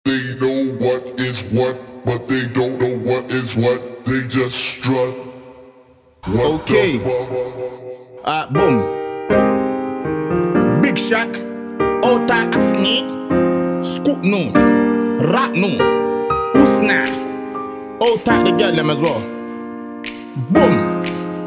They know what is what, but they don't know what is what. They just strut. What Okay. Boom. Big Shaq, Ota Asni, Scoop no, Rat no, Usna, Ota the girl them as well. Boom.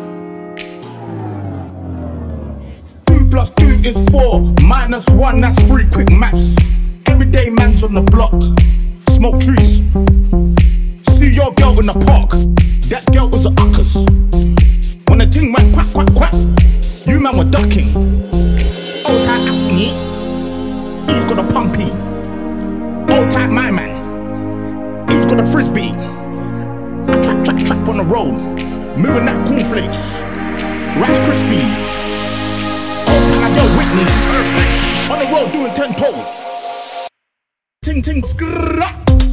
2 plus 2 is 4, minus 1 that's 3. Quick maths. Everyday man's on the block, smoke trees. See your girl in the park, that girl was a uckers. When the ting went quack quack quack, you man were ducking. Old tight Asni, he's got a pumpy. Old tight my man, he's got a frisbee. I trap on the road, moving that cornflakes, Rice Krispie. Old tight my girl Whitney, on the road doing 10 toes. Ting ting skrrrra,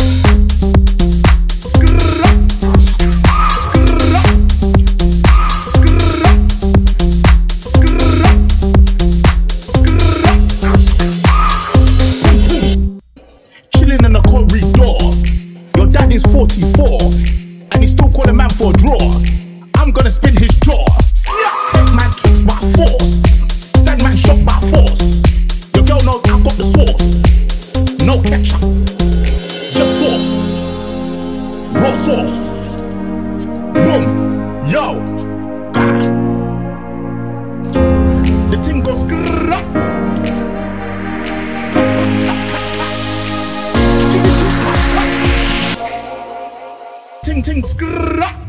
skrrrra, skrrrra, skrrrra, skrrrra, skrrrra. Chilling in the corridor. Your daddy's 44 and he's still calling man for a draw. I'm gonna spin his jaw. Take man kicks by force, send man shot by force. Your girl knows I got the sauce. No ketchup, just sauce, raw sauce. Boom, yo, bah. The thing goes skrrrra. Ting ting skrrrra.